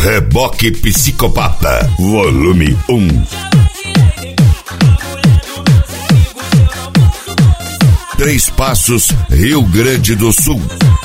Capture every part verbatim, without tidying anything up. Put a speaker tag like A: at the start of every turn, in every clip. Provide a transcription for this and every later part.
A: Reboque Psicopata, volume um. Três Passos, Rio Grande do Sul.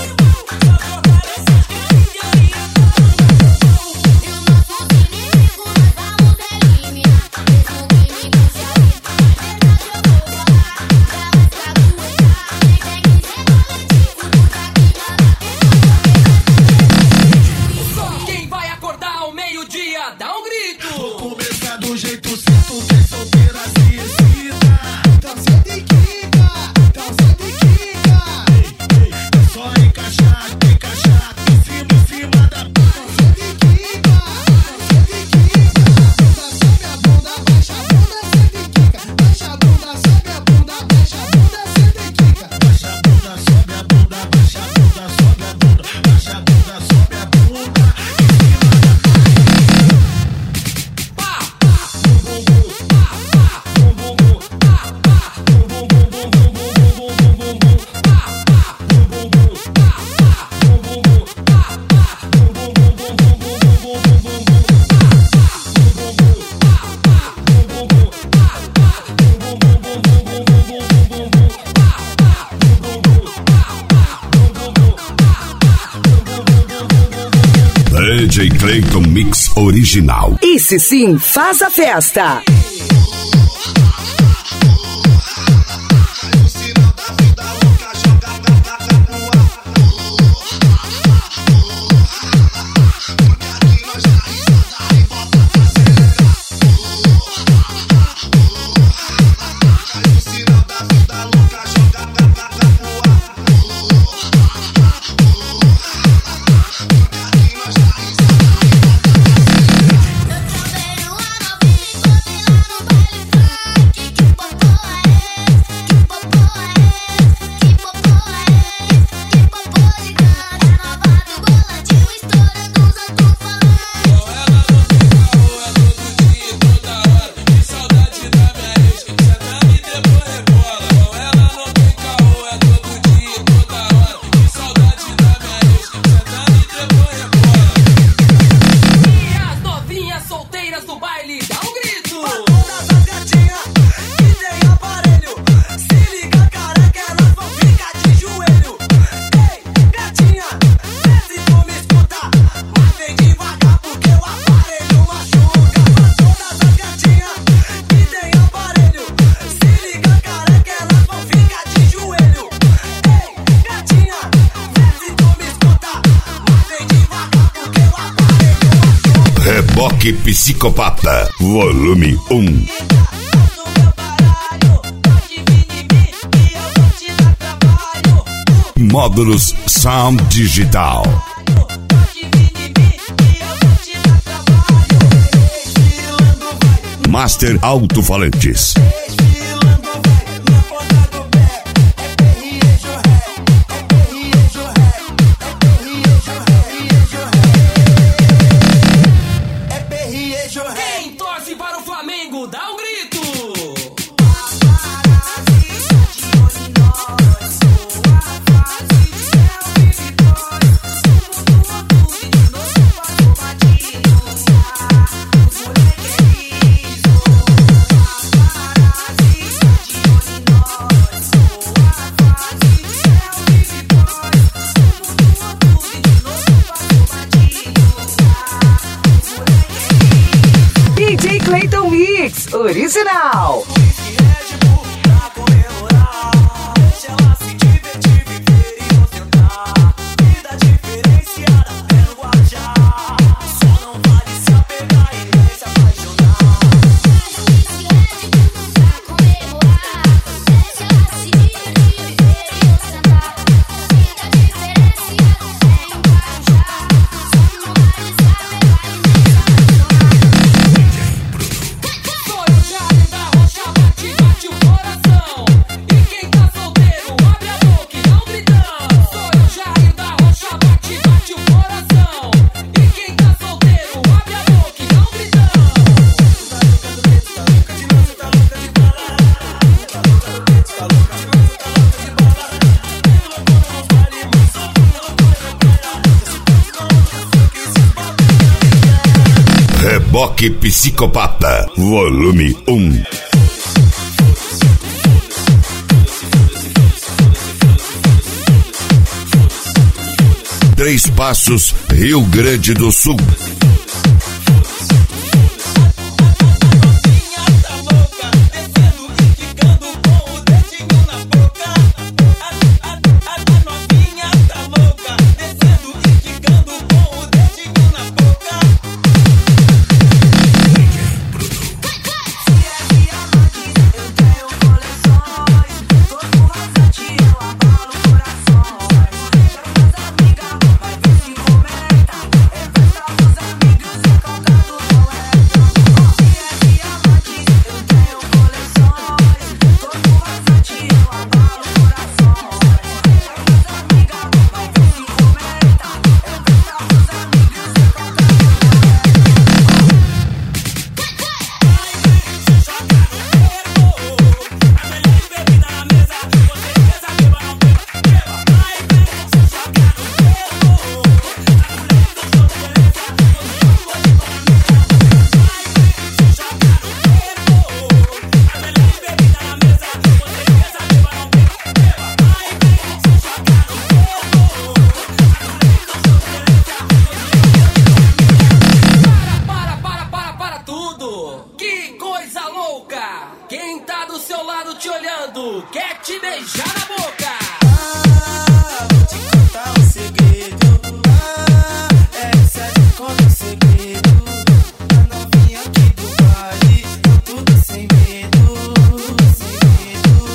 A: D J Clayton Mix original.
B: Esse sim faz a festa.
A: Reboque Psicopata, volume um. Módulos Sound Digital. Master Alto-Falantes.
C: Quem torce para o Flamengo, dá um grito!
B: D J Clayton Mix original.
C: Sou o Charlie da Rocha.
A: Reboque Psicopata, volume um. Três Passos, Rio Grande do Sul.
C: Quem tá do seu lado te olhando, quer te beijar na boca.
D: Ah, vou te contar um segredo. Ah, é sério, conta um segredo. A novinha aqui do baile, tô tudo sem medo, sem medo.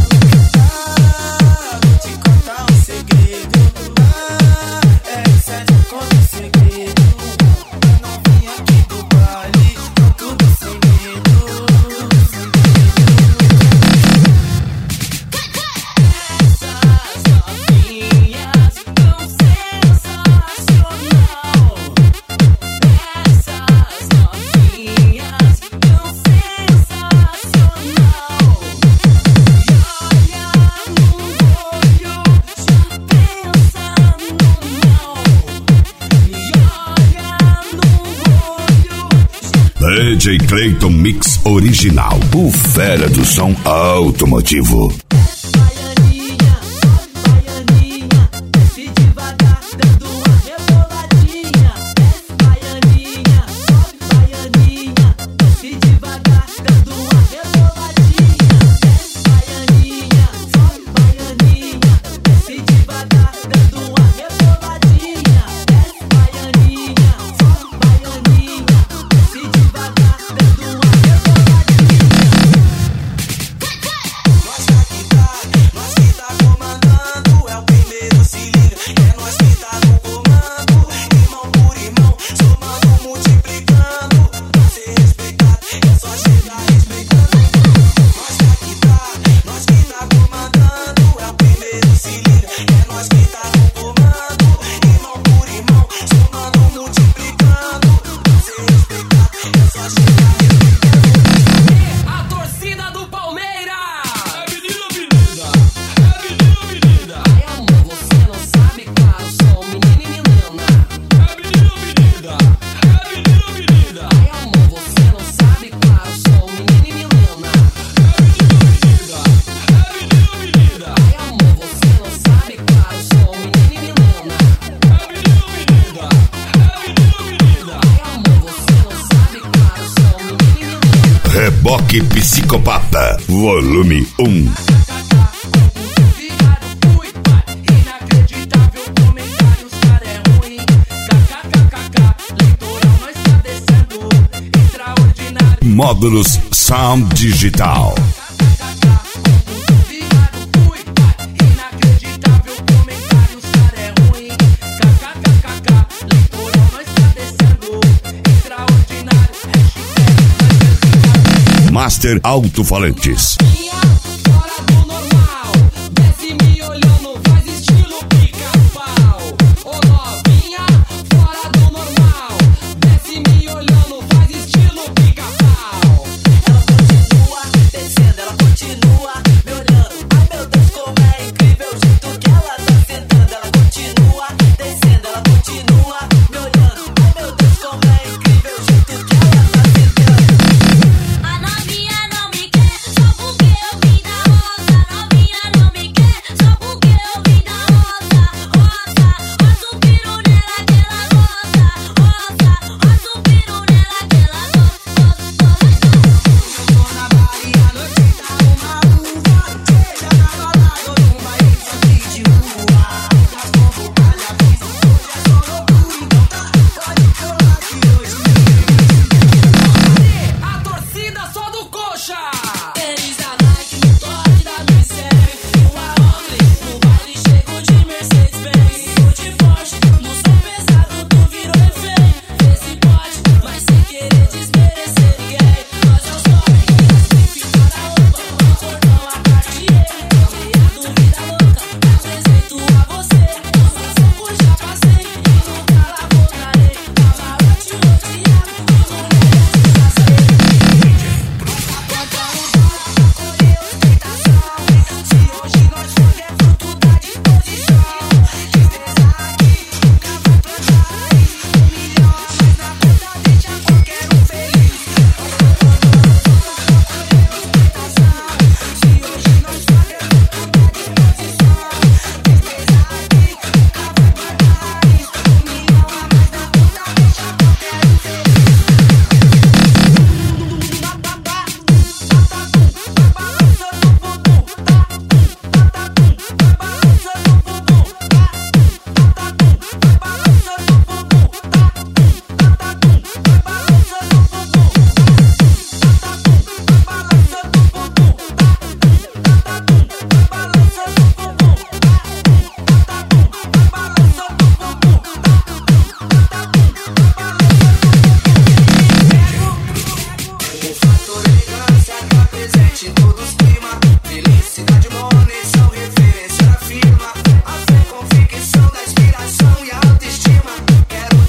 D: Ah, vou te contar um segredo. Ah, é sério, conta um segredo. A novinha aqui do baile, tô tudo sem medo.
A: D J Clayton Mix Original, o fera do som automotivo. Reboque Psicopata, volume um. Módulos Sound Digital. Master Alto-Falantes.
C: Fora do normal, desce me olhando, faz estilo pica-pau. Ô novinha, fora do normal, desce me olhando, faz estilo pica-pau.
D: Ela continua descendo, ela continua me olhando. Ai meu Deus, como é incrível o jeito que ela tá sentando. Ela continua descendo, ela continua me olhando. Ai meu Deus, como é incrível o jeito que ela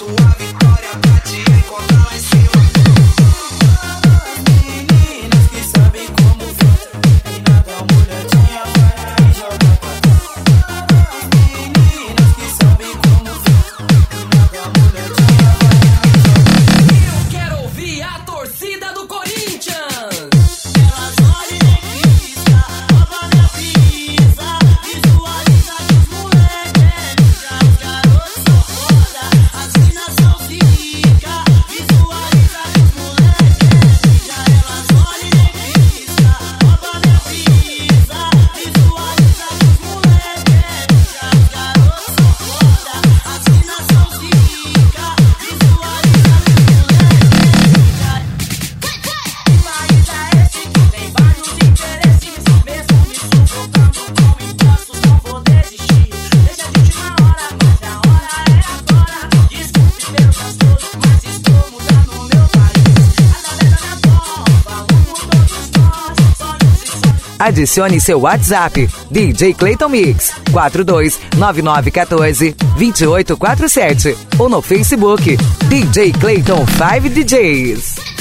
D: tua vitória pra te encontrar lá em cima. Meninas que sabem como faz, e nada uma olhadinha vai e joga pra trás. Meninas que sabem como faz, e nada uma olhadinha vai e joga pra trás.
C: Eu quero ouvir a torcida do Corinthians.
E: Elas olham e nem pisca, rouba minha pizza. Visualiza que os moleques já os garotos são foda, as minas são zica. Visualiza que os moleques já elas olham e nem pisca, rouba minha pizza. Visualiza que os moleques já os garotos são foda, as minas são zica. Visualiza que os moleques já Visualiza esse que tem vários interesses, mesmo me sufocando com impostos, não vou desistir. Deixa de última hora, mas a hora é agora. Desculpe pelo transtorno, mas estou mudando o meu país. Através da minha prova, rumo todos nós, sonhos e sonhos.
B: Adicione seu WhatsApp, D J Clayton Mix, quatro dois nove nove um quatro dois oito quatro sete ou no Facebook, D J Clayton cinco D Js.